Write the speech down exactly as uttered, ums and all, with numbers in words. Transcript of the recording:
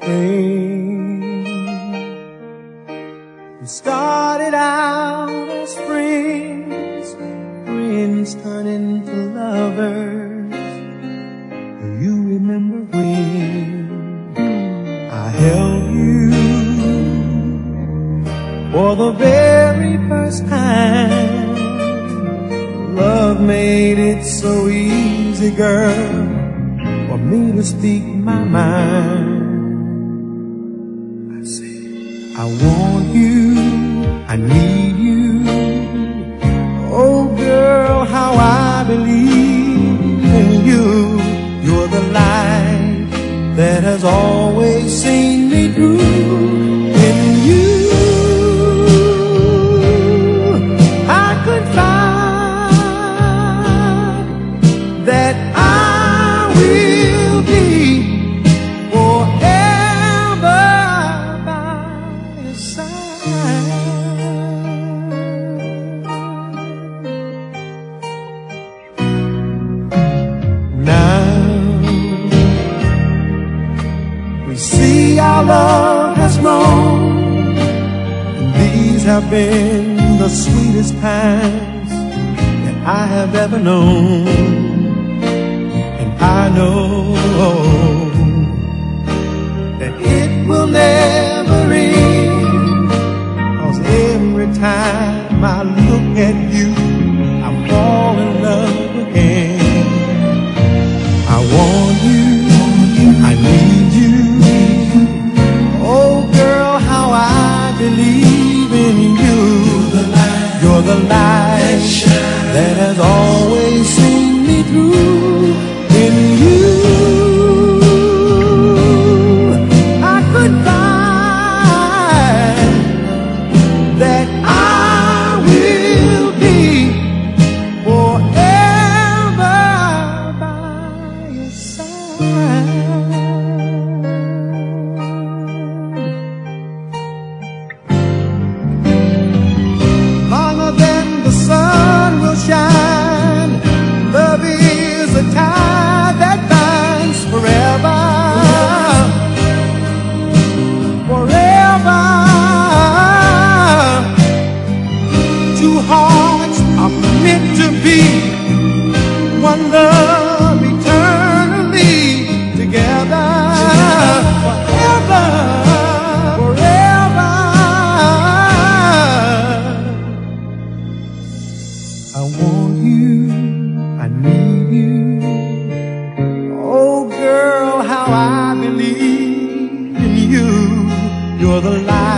spring. We started out as friends, friends turn into lovers. Do you remember when I held you for the very first time? Love made it so easy, girl, for me to speak my mind. I said, I want you, I need you. Oh girl, how I believe in you. You're the light that has always seen me through. In you I could find that I will be forever by your side. Now we see our love has grown, and these have been the sweetest times that I have ever known. I know that it will never end, 'cause every time I look at you, I fall in love again. I want you, I need you. Oh girl, how I believe in you. You're the light that has always seen me through. In you I could find that I will be forever by your side. Longer than the sun will shine, love is a tide that binds forever, forever. Two hearts are meant to be, one love eternally together, forever, forever. I want you, I need you. Oh girl, how I believe in you. You're the light